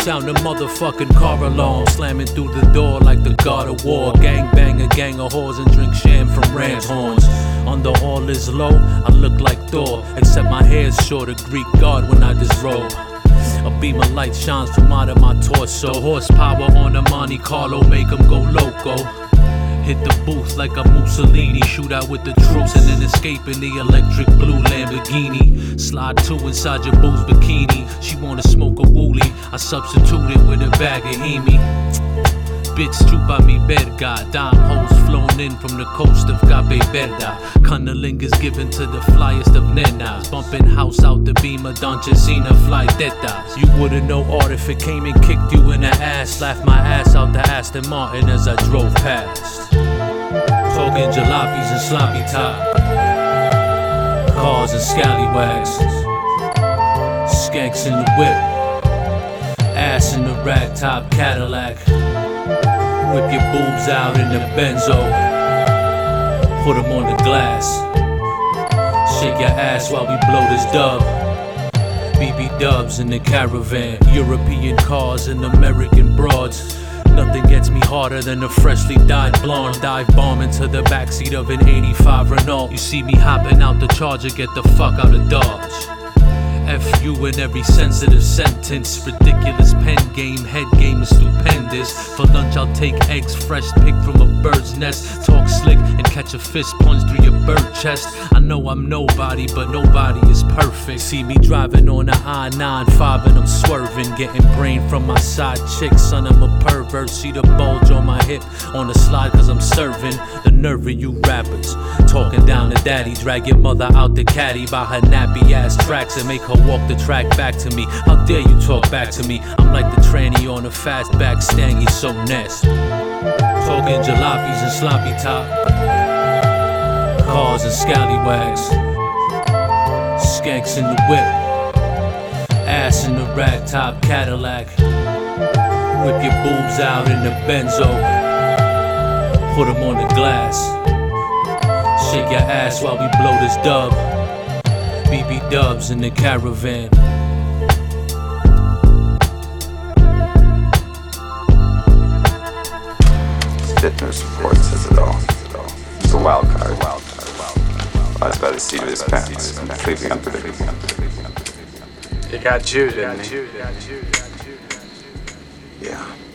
sound a motherfucking car alarm, slamming through the door like the God of War. Gang bang a gang of whores and drink sham from ram's horns. Under all is low, I look like Thor, except my hair's short, a Greek god when I disrobe. A beam of light shines from out of my torso. Horsepower on a Monte Carlo make 'em go loco. Hit the booth like a Mussolini, shoot out with the troops and then escape in the electric blue Lamborghini. Slide two inside your boo's bikini. She wanna smoke a wooly, I substitute it with a bag of Hemi. Bitch chupa mi verga, dime hoes flown in from the coast of Cape Verde. Cunnilingus given to the flyest of nenas, bumping house out the Beamer, Don Cesina fly tetas. You wouldn't know art if it came and kicked you in the ass. Laughed my ass out the Aston Martin as I drove past. Talking jalopies and sloppy top, cars and scallywags, skanks in the whip, ass in the ragtop Cadillac. Whip your boobs out in the benzo, put them on the glass. Shake your ass while we blow this dub. BB dubs in the caravan, European cars and American broads. Nothing gets me harder than a freshly dyed blonde. Dive bomb into the backseat of an 85 Renault. You see me hopping out the Charger, get the fuck out of Dodge. F you in every sensitive sentence. Ridiculous pen game, head game is stupendous. For lunch I'll take eggs fresh picked from a bird's nest. Talk slick and catch a fist punch through your bird chest. I know I'm nobody, but nobody is perfect. See me driving on the I-95 and I'm swerving, getting brain from my side chick. Son, I'm a pervert. See the bulge on my hip on the slide cause I'm serving. The nerve of you rappers talking down to daddy. Drag your mother out the caddy by her nappy ass tracks and make her walk the track back to me. How dare you talk back to me? I'm like the tranny on a fastback stangy, so nest. Talking jalopies and sloppy top, cars and scallywags, skanks in the whip, ass in the ragtop Cadillac. Whip your boobs out in the benzo, put them on the glass. Shake your ass while we blow this dub. BB dubs in the caravan. Fitness report says it all. It's a wild card. Lies by the seat of his pants. Completely unpredictable. He got you, didn't he? Yeah.